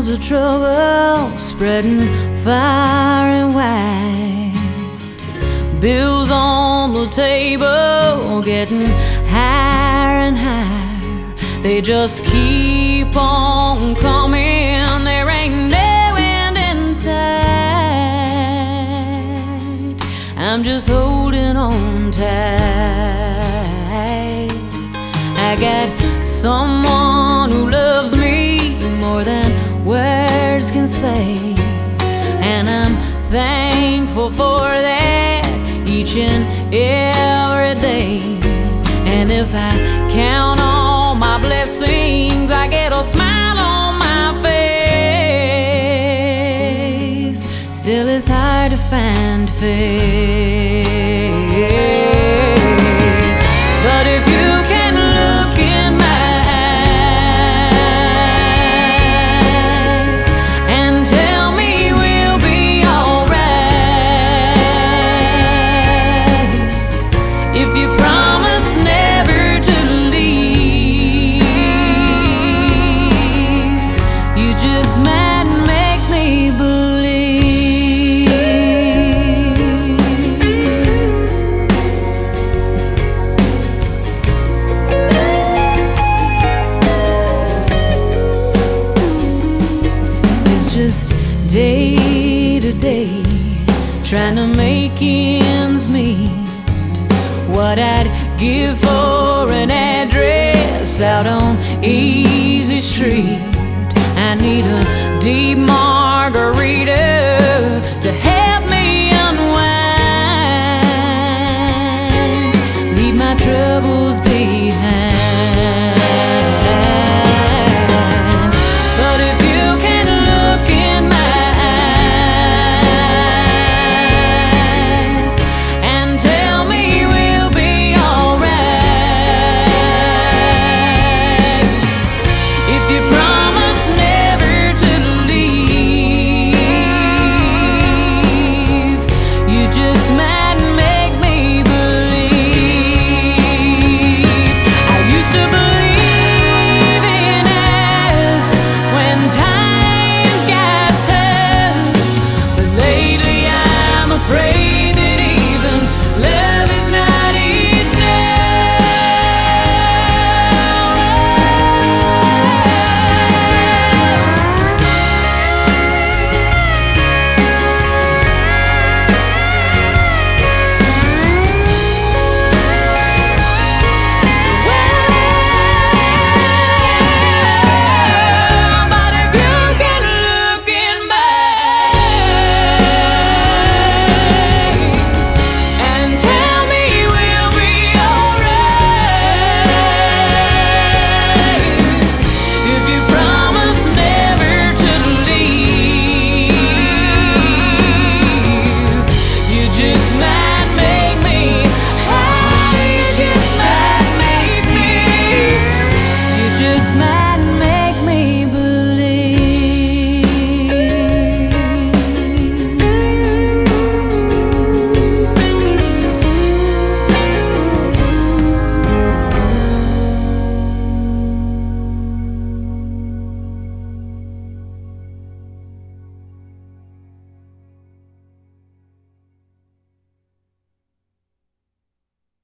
signs of trouble spreading far and wide. Bills on the table getting higher and higher. They just keep on coming. There ain't no end in sight. I'm just holding on tight. I got someone who loves me more than words can say, and I'm thankful for that each and every day. And if I count all my blessings, I get a smile on my face. Still it's hard to find faith, but if you can look in my eyes and tell me we'll be alright, if you promise never to leave, you just might make me believe. It's just day to day, trying to make ends meet. What I'd give for an address out on Easy Street. I need a deep margarita to help